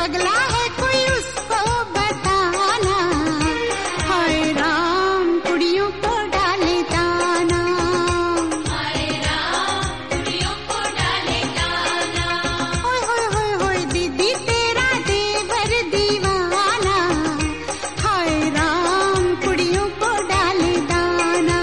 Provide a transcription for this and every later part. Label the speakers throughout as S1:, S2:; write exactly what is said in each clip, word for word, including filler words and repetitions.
S1: पगला है कोई उसको बताना, हाय राम कुड़ियों को डाले दाना, हाय राम कुड़ियों को डाले दाना। होय होय होय होय दीदी तेरा देवर दीवाना, हाय राम कुड़ियों को डाले दाना।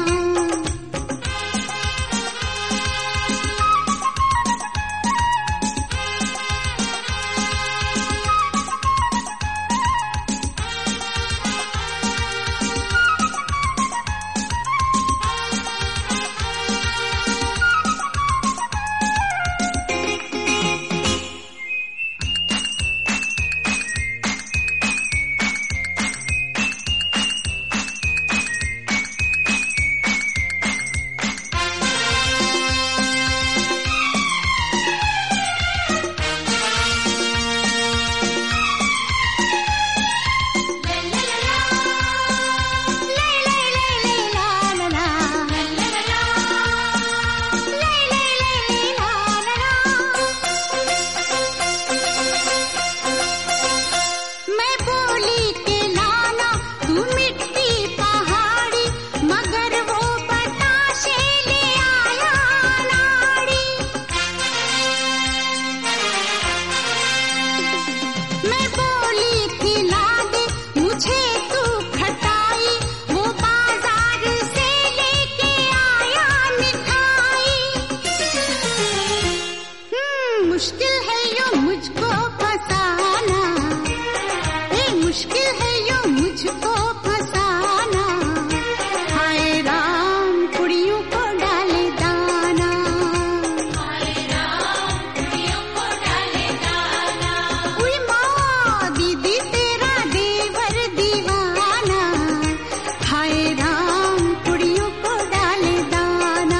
S1: मुश्किल है यो मुझको फसाना, ए मुश्किल है यो मुझको फसाना, हाय राम कुड़ियों को डाले दाना, हाय राम कुड़ियों को डाले दाना। उई माँ दीदी तेरा देवर दीवाना, हाय राम कुड़ियों को डाले दाना।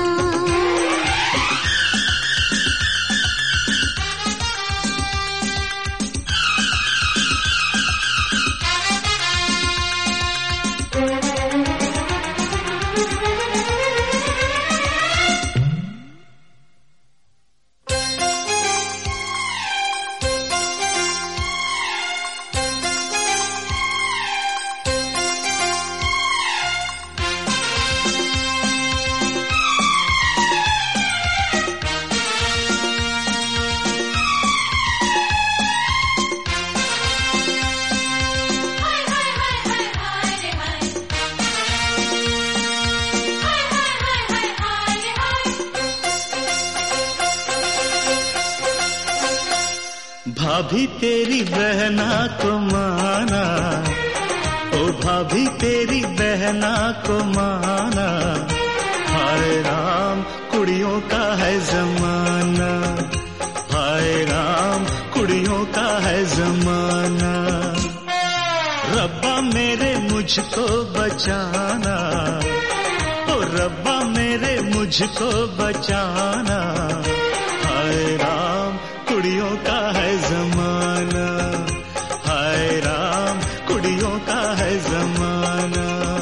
S2: भाभी तेरी बहना को माना, ओ भाभी तेरी बहना को माना, हाय राम कुड़ियों का है जमाना, हाय राम कुड़ियों का है जमाना। रब्बा मेरे मुझको बचाना, ओ रब्बा मेरे मुझको बचाना, हाय राम कुड़ियों का है जमाना, हाय राम कुड़ियों का है जमाना।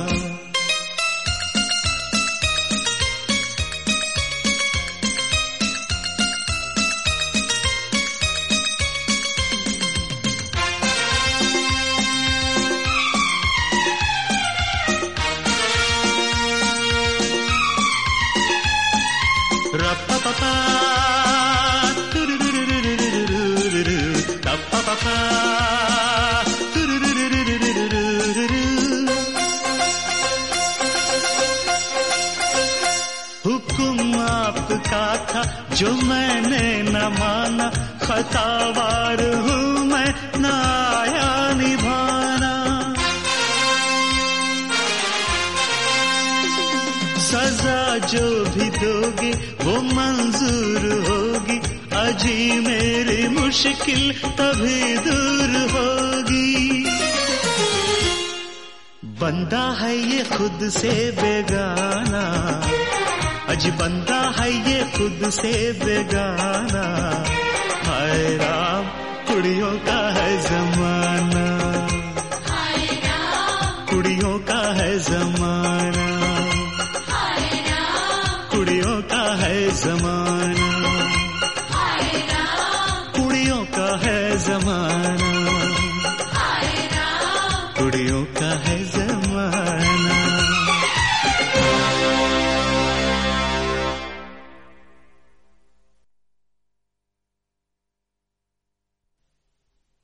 S2: रप्पा हुक्म आपका था जो मैंने न माना, खतावार हूँ मैं न आया निभाना। सजा जो भी दोगे वो मंजूर होगी, अजी मेरी मुश्किल तभी दूर होगी। बंदा है ये खुद से बेगाना, अजी बंदा है ये खुद से बेगाना, हाय राम कुड़ियों का है जमाना, हाय राम कुड़ियों का है जमाना, हाय राम कुड़ियों का है जमाना।